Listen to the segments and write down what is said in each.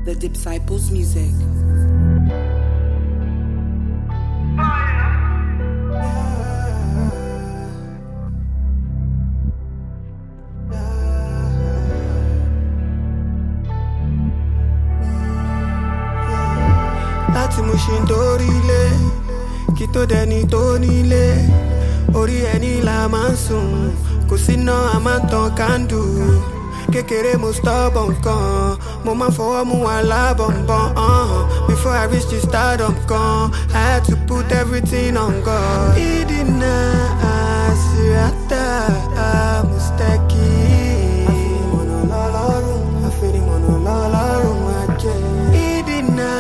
The Disciples Music. Láti mo ṣe ń dórílé kí tó dẹni tó nílé orí ẹni la máa ń sùn kò síná a máa ń tan kándù kékeré mo stubborn kan mo máa ń fọwọ́ mú alábọ̀nbọ̀n before I reach the stardom kan I had to put everything on God. Ìdínà àṣìyàtà àmùsítẹ́kì àfìmọ̀nà lọ́lọ́run àfìmọ̀nà lọ́lọ́run àjẹ́. Ìdínà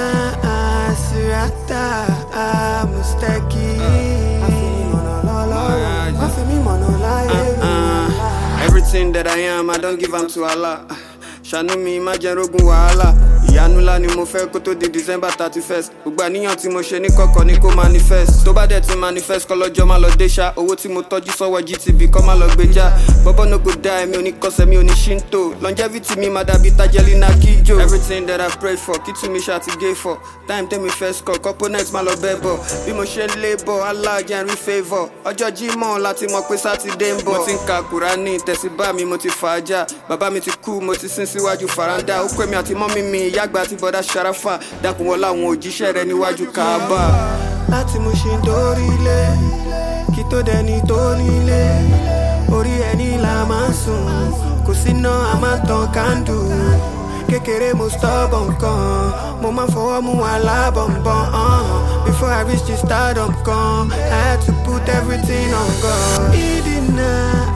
àṣìyàtà àmùsítẹ́kì àfìmọ̀nà lọ́lọ́run àfìmọ̀nà láyé mi. Everything that I am, I don't give am to Allah. Ṣàánú mi má jẹ́ rógun wàhálà. Ìyanu ńlá ni mo fẹ́ kó tó di December 31st. Gbogbo àníyàn tí mo ṣe ní kọ̀kọ̀ ni kó manifest. Tó bá dẹ̀ ti manifest kọ́ lọ́jọ́ má lọ dé ṣá. Owó tí mo tọ́jú sọ́wọ́ GTB kọ́ má lọ gbé já. Bọ́bọ́ no go die, mi ò ní kọsẹ̀, mi ò ní Shinto. Longevity mi má dàbí Tajelina Kijo. Everything that I prayed for, kí tún mi ṣá ti gé for. Time tẹ́mi first call, components má lọ bẹ́ bọ̀. Bí mo ṣe ń lé bọ̀, Allah jẹ́ n rí favour. Ọjọ́ Jímọ̀ láti mọ̀ pé Sátidé ń bọ̀. Mo ti ń ka Kùránì, tẹ̀síbá mi mo ti fà á já. Bàbá mi ti kú, mo ti sin síwájú faranda. Ó pè mí àti mọ́mí mi, ìyá àgbà àti bọ́dá Sharafa. Dákun wọlé àwọn òjíṣẹ́ rẹ níwájú Kaaba. Láti mo ṣe ń dórílé kí tó dẹni tó nílé orí ẹni la máa ń sùn kò síná a máa ń tan kándù kékeré mo stubborn kan mo máa ń fọwọ́ mú alábọ̀nbọ̀n before I reach the stardom kan I had to put everything on God. Ìdínà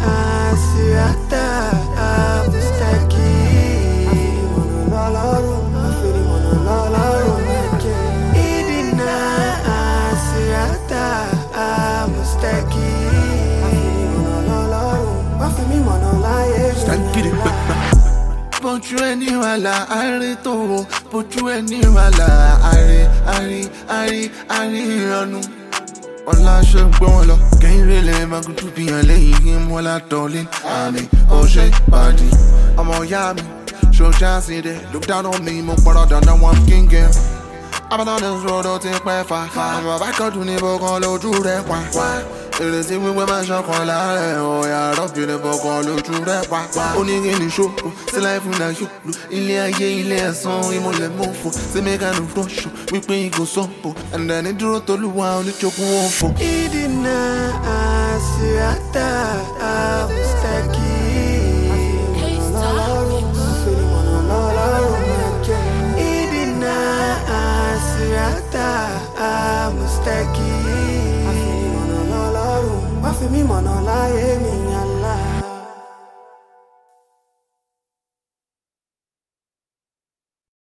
àṣìyàtà àmùsítẹ́kì àfìmọ̀nà lọ́lọ́run àfìmọ̀nà lọ́lọ́run ẹ̀jẹ̀. Ìdínà àṣìyàtà àmùsítẹ́kì àfìmọ̀nà lọ́lọ́run àfìmọ̀nà láyé mi. Bójú ẹni wà láàárín tó wò, bójú ẹni wà láàárín ìrọ̀nù. Ọlá ṣe ń gbọ́ wọn lọ, kẹ́yìn rẹ̀ lẹ́ máa gùn túbí hàn lẹ́yìn kí n mọ́lá tọ́lé. Àmì ọ̀ṣẹ́ pàdé, ọmọ ìyá mi, ṣọjá sí dẹ̀. Look down on me, mo pọ̀rọ̀ dandan wọn king girl. I've been on this road, ó ti pẹ́ fà. Àmọ̀ bá kọ́dún ní bọ́kàn lójú rẹ̀ pa. Ìrètí wíwẹ́ máa ṣọkàn láàrẹ̀ ọ̀yà rọ́bìnrin bọ́kàn lójú rẹ̀ pa. Onírin ṣòro, sílẹ̀ fún náà yòlù. Ilé ayé ilé ẹ̀sán ìmọ̀lẹ̀ mọ́fò. Sẹ́mẹ́kánù rọ́ṣọ̀ wípé ìgò sọ́pọ̀. Ẹ̀ndẹ̀ ní dúró tolúwa oníjókòó wọn fò. Ìdínà àṣìyàtà àmùsítẹ́kì. Àṣìyàtà àmùsítẹ́kì àfìmọ̀nà lọ́lọ́run wá fi mí mọ̀nà láyé mi.